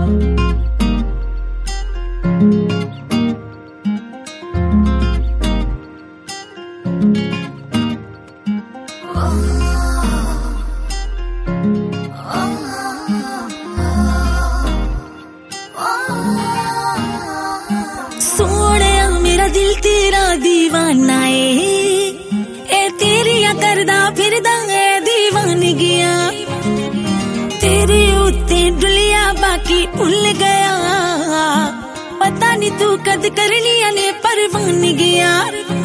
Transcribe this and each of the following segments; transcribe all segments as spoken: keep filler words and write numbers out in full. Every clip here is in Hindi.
दिल तेरा दीवाना ए ए तेरिया करदा फिरदा ए दीवानगियां तेरे उत्ते डुलिया बाकी भुल गया पता नहीं तू कद करनिया ने परवानगियां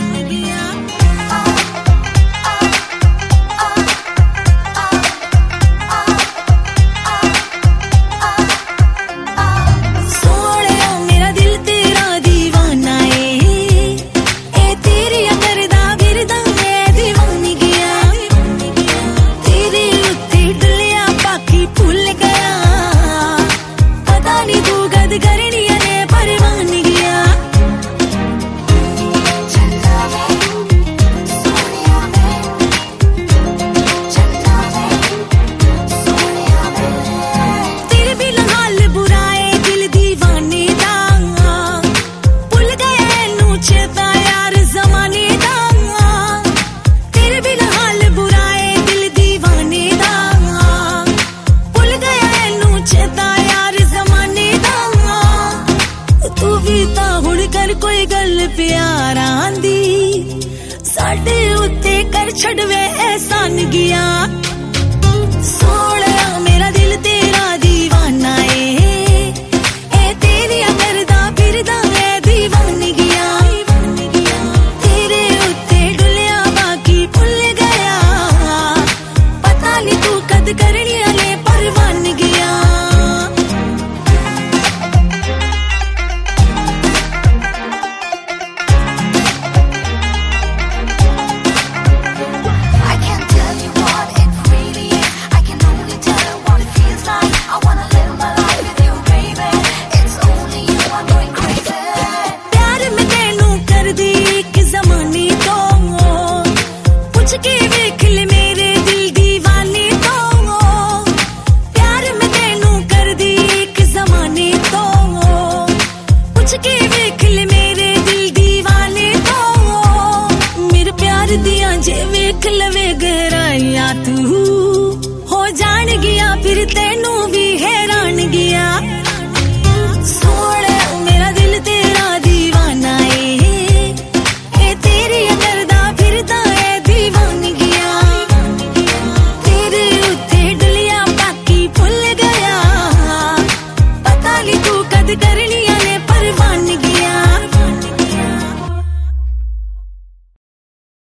कोई गल प्यार आंदी साडे उत्ते कर छड़वे एहसान गया सोहणिया मेरा दिल तेरा दीवाना ए ए तेरिया करदा फिरदा ए दीवानगियां तेरे उत्ते डुलिया बाकी भुल गया पता नहीं तू कद करनिया ने परवानगियां जे वेख लवे गहराइया तू हो जान गया फिर तेनू भी हैरान गया सोहणिया मेरा दिल तेरा दीवाना ए ए तेरिया करदा फिरदा ए दीवानगियां तेरे उत्ते डुलिया बाकी भुल गया पता नहीं तू कद करनी